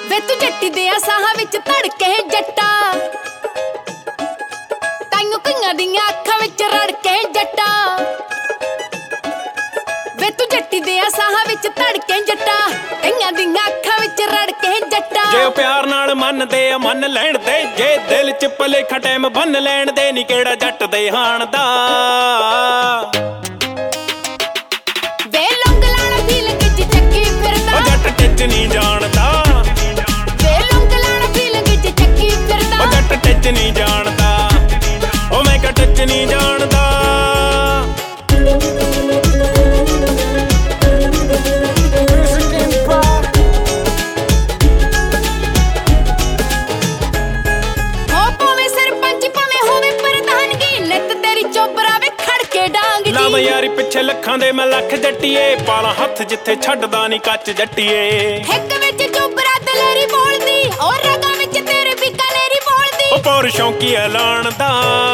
ਵੇ ਤੂੰ ਜੱਟੀ ਦੇ ਸਾਹਾਂ ਵਿੱਚ ਧੜਕੇ ਜੱਟਾ ਤਾਈਓ ਕਈਆਂ ਦੀਆਂ ਅੱਖਾਂ ਵਿੱਚ ਰੜਕੇ ਜੱਟਾ ਵੇ ਤੂੰ ਜੱਟੀ ਦੇ ਸਾਹਾਂ ਵਿੱਚ ਧੜਕੇ ਜੱਟਾ ਕਈਆਂ ਦੀਆਂ ਅੱਖਾਂ ਵਿੱਚ ਰੜਕੇ ਜੱਟਾ ਜੇ ਪਿਆਰ ਨਾਲ ਮੰਨਦੇ ਆ ਮੰਨ ਲੈਣ ਦੇ ਜੇ ਦਿਲ ਚ ਭਲੇਖਾ ਟਾਈਮ ਬੰਨ ਲੈਣ ਦੇ ਨੀ ਕਿਹੜਾ ਜੱਟ ਦੇ ਹਾਣ ਦਾ ਵੇ ਲੌਂਗ ਲਾਣਾ ਫੀਲਿੰਗ ਚ ਚੱਕੀ ਫਿਰਦਾ ਉਹ ਜੱਟ ਟਿੱਚ ਨਹੀਂ ਜਾਣਦਾ ਵੇ ਲੌਂਗ ਲਾਣਾ ਫੀਲਿੰਗ ਚ ਚੱਕੀ ਫਿਰਦਾ ਉਹ ਜੱਟ ਟਿੱਚ ਨਹੀਂ ਜਾਣਦਾ ਉਹ ਮੈਂ ਕਿਹਾ ਟਿੱਚ ਨਹੀਂ ਜਾਣਦਾ ਲਾਵਾਂ ਯਾਰੀ ਪਿੱਛੇ ਲੱਖਾਂ ਦੇ ਮੈਂ ਲੱਖ ਜੱਟੀਏ ਪਾਲਾ ਹੱਥ ਜਿੱਥੇ ਛੱਡਦਾ ਨਹੀਂ ਕੱਚ ਜੱਟੀਏ ਇੱਕ ਵਿੱਚ ਚੋਬਰਾ ਦਲੇਰੀ ਬੋਲਦੀ ਔਰ ਰਗਾਂ ਵਿੱਚ ਤੇਰੇ ਬਿਕਾਨੇਰੀ ਬੋਲਦੀ ਉਹ ਪੌਰ ਸ਼ੌਂਕੀ ਐਲਾਨ ਦਾ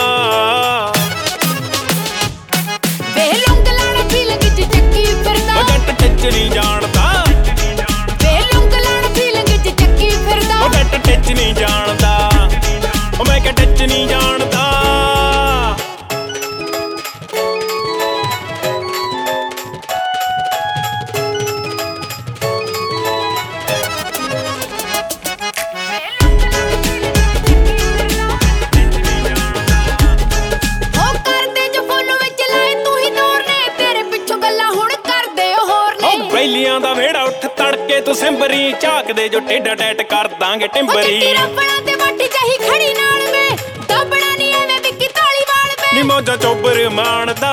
ਵੇ ਲੌਂਗ ਲਾਣਾ ਫੀਲਿੰਗ ਚ ਚੱਕੀ ਫਿਰਦਾ ਉਹ ਜੱਟ ਟਿੱਚ ਨਹੀਂ ਜਾਣਦਾ ਵੇ ਲੌਂਗ ਲਾਣਾ ਫੀਲਿੰਗ ਚ ਚੱਕੀ ਫਿਰਦਾ ਉਹ ਜੱਟ ਟਿੱਚ ਨਹੀਂ ਜਾਣਦਾ ਉਹ ਮੈਂ ਕਿਹਾ ਟਿੱਚ ਨਹੀਂ ਜਾਣਦਾ ਬੈਲੀਆਂ ਦਾ ਵੇੜਾ ਉੱਠ ਤੜਕੇ ਤੂੰ ਸਿੰਬਰੀ ਝਾਕਦੇ ਜੋ ਟੇਡਾ ਟੈਟ ਕਰ ਦਾਂਗੇ ਟਿੰਬਰੀ ਉਹ ਰੱਬਣਾ ਤੇ ਵੱਟ ਚਾਹੀ ਖੜੀ ਨਾਲ ਮੈਂ ਦੱਬਣਾ ਨਹੀਂ ਐਵੇਂ ਵਿੱਕੀ ਤਾਲੀ ਵਾਲ ਮੈਂ ਨੀ ਮੌਜਾਂ ਚੋਬਰ ਮਾਣਦਾ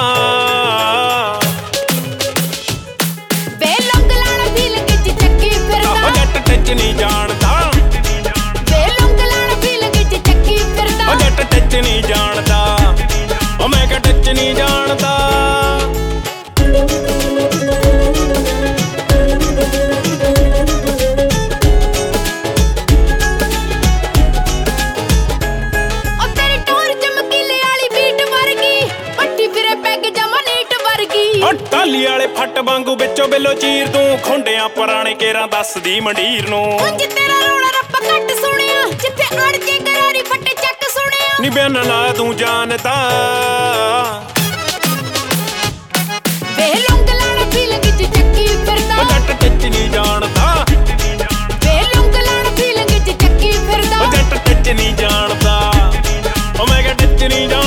ਵੇ ਲੌਂਗ ਲਾਣਾ ਫੀਲਿੰਗ ਚ ਚੱਕੀ ਫਿਰਦਾ ਉਹ ਜੱਟ ਟਿੱਚ ਨਹੀਂ ਜਾਣਦਾ ਵੇ ਲੌਂਗ ਲਾਣਾ ਫੀਲਿੰਗ ਚ ਚੱਕੀ ਫਿਰਦਾ ਉਹ ਜੱਟ ਟਿੱਚ ਨਹੀਂ ਜਾਣਦਾ ਉਹ ਮੈਂ ਕਿਹਾ ਟਿੱਚ ਨਹੀਂ ਜਾਣਦਾ ਟਾਲੀ ਵਾਲੇ ਫੱਟ ਵਾਂਗੂ ਵਿੱਚੋਂ ਬਿੱਲੋ ਚੀਰ ਤੂੰ ਖੁੰਡਿਆਂ ਪੁਰਾਣੇ ਕੇਰਾਂ ਦੱਸਦੀ ਮੰਡੀਰ ਨੂੰ ਉਂਝ ਤੇਰਾ ਰੌਲਾ ਰੱਪਾ ਘੱਟ ਸੁਣਿਆ ਜਿੱਥੇ ਅੜ ਜੇ ਕਰਾਰੀ ਫੱਟੇ ਚੱਕ ਸੁਣਿਆ ਨੀ ਬਿਆਨ ਲਾ ਤੂੰ ਜਾਣਦਾ ਵੇ ਲੌਂਗ ਲਾਣਾ ਫੀਲਿੰਗ ਚ ਚੱਕੀ ਫਿਰਦਾ ਉਹ ਜੱਟ ਟਿੱਚ ਨਹੀਂ ਜਾਣਦਾ ਵੇ ਲੌਂਗ ਲਾਣਾ ਫੀਲਿੰਗ ਚ ਚੱਕੀ ਫਿਰਦਾ ਉਹ ਜੱਟ ਟਿੱਚ ਨਹੀਂ ਜਾਣਦਾ ਉਹ ਮੈਂ ਕਿਹਾ ਟਿੱਚ ਨਹੀਂ ਜਾਣਦਾ